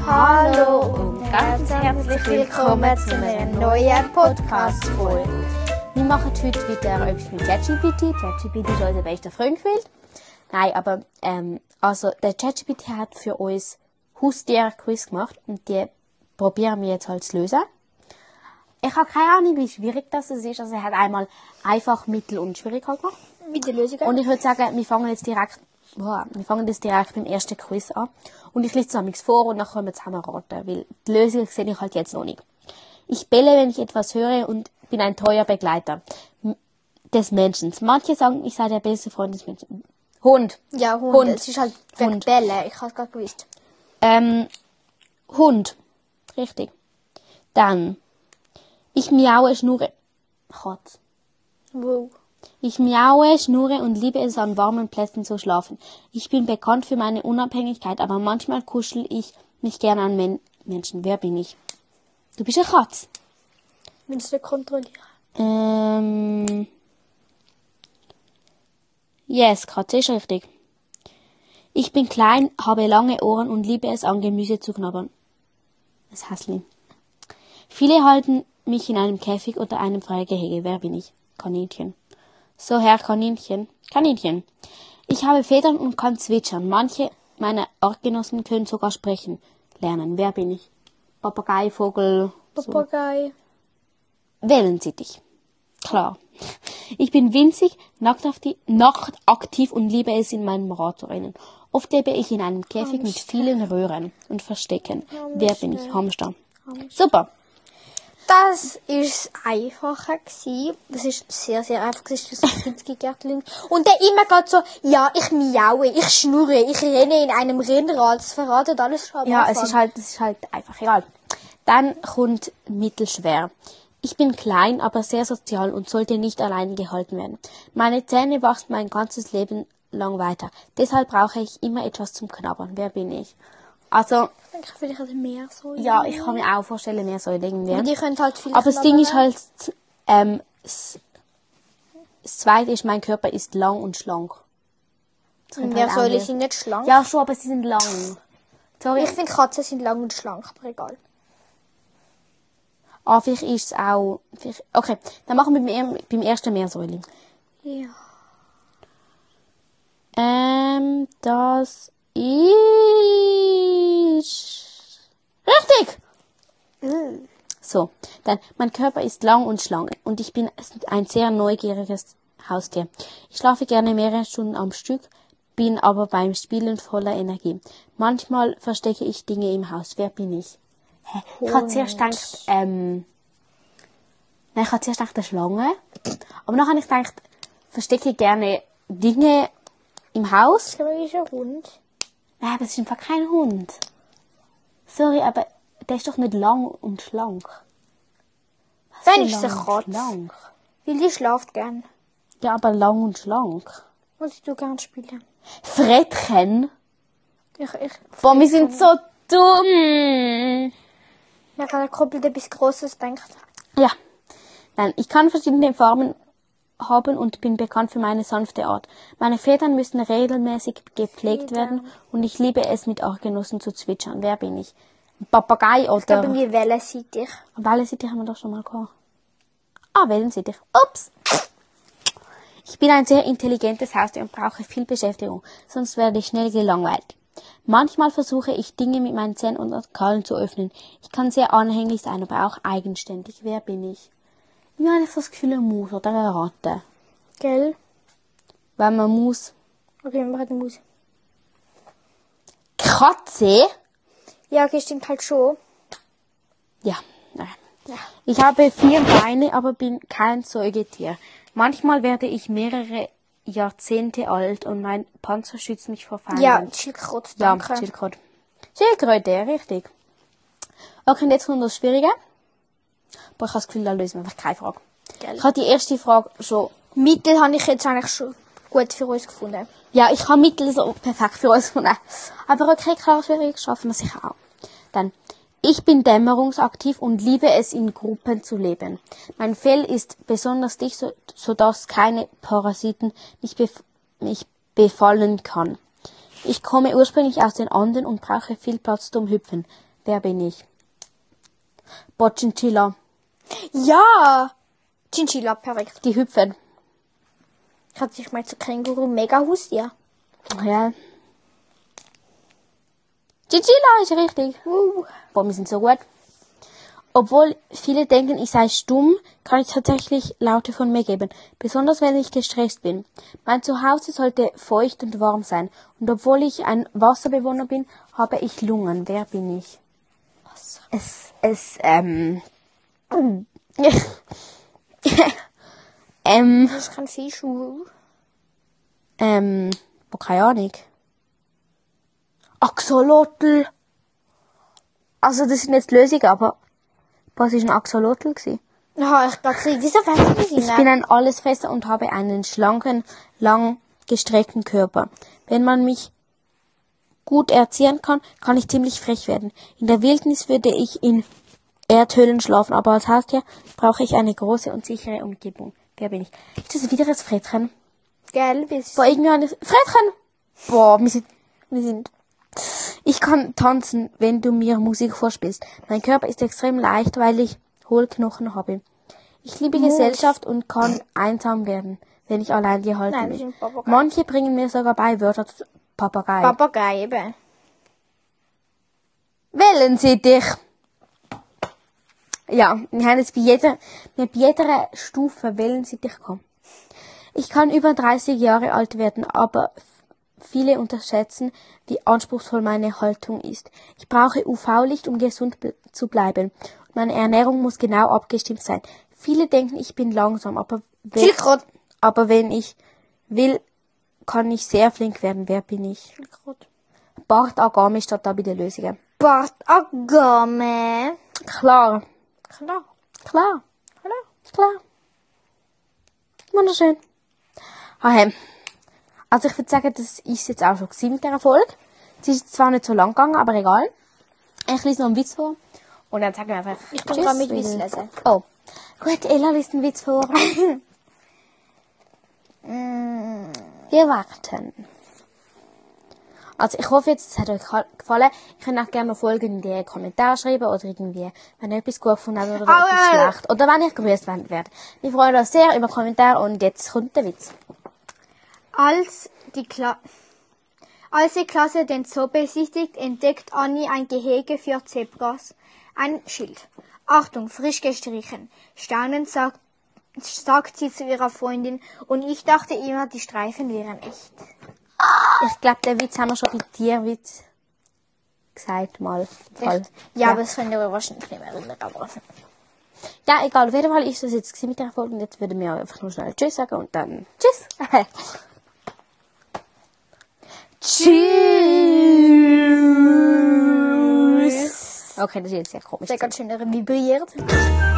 Hallo und ganz herzlich willkommen zu einer neuen Podcast-Folge. Wir machen heute wieder etwas mit ChatGPT. ChatGPT ist unser bester Freund gewesen. Nein, aber der ChatGPT hat für uns Haustier-Quiz gemacht und die probieren wir jetzt halt zu lösen. Ich habe keine Ahnung, wie schwierig das ist. Also er hat einmal einfach, mittel und schwierig gemacht. Mit der Lösung. Und ich würde sagen, wir fangen jetzt direkt beim ersten Quiz an. Und ich lese es vor und dann können wir zusammen raten, weil die Lösung sehe ich halt jetzt noch nicht. Ich belle, wenn ich etwas höre und bin ein treuer Begleiter des Menschen. Manche sagen, ich sei der beste Freund des Menschen. Hund. Ja, Hund. Es ist halt wegen Bälle. Ich habe es gerade gewusst. Hund. Richtig. Dann. Ich miaue, schnurre. Katz. Wow. Ich miaue, schnurre und liebe es, an warmen Plätzen zu schlafen. Ich bin bekannt für meine Unabhängigkeit, aber manchmal kuschel ich mich gerne an Menschen. Wer bin ich? Du bist eine Katze. Willst du kontrollieren? Yes, Katze ist richtig. Ich bin klein, habe lange Ohren und liebe es, an Gemüse zu knabbern. Das Häschen. Viele halten mich in einem Käfig oder einem Freigehege. Wer bin ich? Kaninchen. So, Herr Kaninchen. Kaninchen. Ich habe Federn und kann zwitschern. Manche meiner Artgenossen können sogar sprechen lernen. Wer bin ich? Papagei, Vogel. Papagei. So. Wählen Sie dich. Klar. Ich bin winzig, nachtaktiv und liebe es, in meinem Rad zu rennen. Oft lebe ich in einem Käfig mit vielen Röhren und Verstecken. Wer bin ich? Hamster. Super. Das ist einfacher gewesen. Das ist sehr, sehr einfach. Das ist das Kinski-Gärtchen. Und der immer geht so, ja, ich miaue, ich schnurre, ich renne in einem Rennrad. Das verratet alles schon am Ja, Anfang. das ist halt einfach egal. Dann kommt mittelschwer. Ich bin klein, aber sehr sozial und sollte nicht allein gehalten werden. Meine Zähne wachsen mein ganzes Leben lang weiter. Deshalb brauche ich immer etwas zum Knabbern. Wer bin ich? Also, ich denke, vielleicht hat mehr so. Ja, ich kann mir auch vorstellen, mehr soll irgendwie. Und die können halt viel Aber das Ding ist halt, das Zweite ist, mein Körper ist lang und schlank. Meersäule sind nicht schlank. Ja, schon, aber sie sind lang. Sorry. Ich finde, Katzen sind lang und schlank, aber egal. Ah, vielleicht ist es auch... Okay, dann machen wir beim ersten Meersäule. Ja. Das ist... Richtig! So, dann, mein Körper ist lang und schlank und ich bin ein sehr neugieriges Haustier. Ich schlafe gerne mehrere Stunden am Stück, bin aber beim Spielen voller Energie. Manchmal verstecke ich Dinge im Haus. Wer bin ich? Ich habe zuerst gedacht, eine Schlange. Aber dann habe ich gedacht, verstecke ich gerne Dinge im Haus. Ich glaube, das ist ein Hund. Nein, aber es ist einfach kein Hund. Sorry, aber der ist doch nicht lang und schlank. Dann ist es eine Katze. Schlank? Weil die schlaft gern. Ja, aber lang und schlank. Und sie tut gern spielen. Frettchen? Boah, wir sind so dumm. Ja, er komplett etwas Grosses denkt. Ja. Nein, ich kann verschiedene Farben haben und bin bekannt für meine sanfte Art. Meine Federn müssen regelmäßig gepflegt werden und ich liebe es, mit Artgenossen zu zwitschern. Wer bin ich? Ein Papagei oder... Ich glaube, irgendwie wellenseitig. Wellenseitig haben wir doch schon mal gehabt. Ah, wellenseitig. Ups. Ich bin ein sehr intelligentes Haustier und brauche viel Beschäftigung, sonst werde ich schnell gelangweilt. Manchmal versuche ich, Dinge mit meinen Zähnen und Krallen zu öffnen. Ich kann sehr anhänglich sein, aber auch eigenständig. Wer bin ich? Ich habe das Gefühl, eine Maus oder eine Ratte. Gell? Wenn man Maus... Okay, wir machen die Maus. Katze? Ja, okay, stimmt halt schon. Ja, nein. Ja. Ich habe 4 Beine, aber bin kein Säugetier. Manchmal werde ich mehrere Jahrzehnte alt und mein Panzer schützt mich vor Feinden. Ja, Schildkröte, danke. Ja, Schildkröte. Schildkröte, richtig. Okay, und jetzt kommt das Schwierige. Aber ich habe das Gefühl, da lösen wir einfach keine Frage. Gell. Ich habe die erste Frage schon... Mittel habe ich jetzt eigentlich schon gut für uns gefunden. Ja, ich habe Mittel so perfekt für uns gefunden. Aber okay, klar, schwierig schaffen wir sicher auch. Dann, ich bin dämmerungsaktiv und liebe es, in Gruppen zu leben. Mein Fell ist besonders dicht, sodass keine Parasiten mich befallen kann. Ich komme ursprünglich aus den Anden und brauche viel Platz zum Hüpfen. Wer bin ich? Chinchilla. Ja! Chinchilla, perfekt. Die hüpfen. Hat sich mal zu Känguru mega Haustier. Ja. Chinchilla ist richtig. Boah, wir sind so gut. Obwohl viele denken, ich sei stumm, kann ich tatsächlich Laute von mir geben. Besonders wenn ich gestresst bin. Mein Zuhause sollte feucht und warm sein. Und obwohl ich ein Wasserbewohner bin, habe ich Lungen. Wer bin ich? Wasser. Das ist kein Fisch. Keine Ahnung. Axolotl. Also, das sind jetzt Lösungen, aber was ist ein Axolotl gewesen? Ja, ich dachte, wieso weißt du Ich bin ein Allesfresser und habe einen schlanken, lang gestreckten Körper. Wenn man mich gut erziehen kann, kann ich ziemlich frech werden. In der Wildnis würde ich in Erdhöhlen schlafen, aber als Haustier brauche ich eine große und sichere Umgebung. Wer bin ich? Ist das wieder ein Frettchen? Gell, bis. Boah, irgendwie ein Frettchen! Boah, wir sind. Ich kann tanzen, wenn du mir Musik vorspielst. Mein Körper ist extrem leicht, weil ich Hohlknochen habe. Ich liebe Gesellschaft und kann einsam werden, wenn ich allein gehalten Nein, das ist bin. ein Papagei. Manche bringen mir sogar bei Wörter zu Papagei. Papagei eben. Wählen Sie dich! Ja, wir haben jetzt bei jeder Stufe wählen Sie dich kommen. Ich kann über 30 Jahre alt werden, aber viele unterschätzen, wie anspruchsvoll meine Haltung ist. Ich brauche UV-Licht, um gesund zu bleiben. Meine Ernährung muss genau abgestimmt sein. Viele denken, ich bin langsam, aber wenn ich will, kann ich sehr flink werden. Wer bin ich? Bart Agame steht da bei den Lösungen. Bart Agame. Klar. Klar. Klar. Klar. Wunderschön. Okay. Also ich würde sagen, das ist jetzt auch schon gewesen mit dieser Folge. Es ist zwar nicht so lang gegangen, aber egal. Ich lese noch einen Witz vor. Und dann sagen wir einfach Ich bin gerade mit Witz lesen. Oh. Gut, Ella liest einen Witz vor. Wir warten. Also ich hoffe jetzt, es hat euch gefallen. Ihr könnt auch gerne noch Folgen in die Kommentare schreiben oder irgendwie, wenn ihr etwas gut gefunden habt oder etwas schlecht. Oder wenn ich grüßt werdet. Wir freuen uns sehr über Kommentare und jetzt kommt der Witz. Als die Klasse den Zoo besichtigt, entdeckt Annie ein Gehege für Zebras. Ein Schild. Achtung, frisch gestrichen. Staunend sagt sie zu ihrer Freundin, und ich dachte immer, die Streifen wären echt. Ich glaube, den Witz haben wir schon bei Tierwitz gesagt mal. Voll. Ja, aber das können wir wahrscheinlich nicht mehr erinnern. Aber ja, egal. Auf jeden Fall ist das jetzt mit der Folge. Und jetzt würden wir einfach nur schnell Tschüss sagen und dann Tschüss. Tschüss. Okay, das ist jetzt sehr komisch. sehr ganz schön vibriert.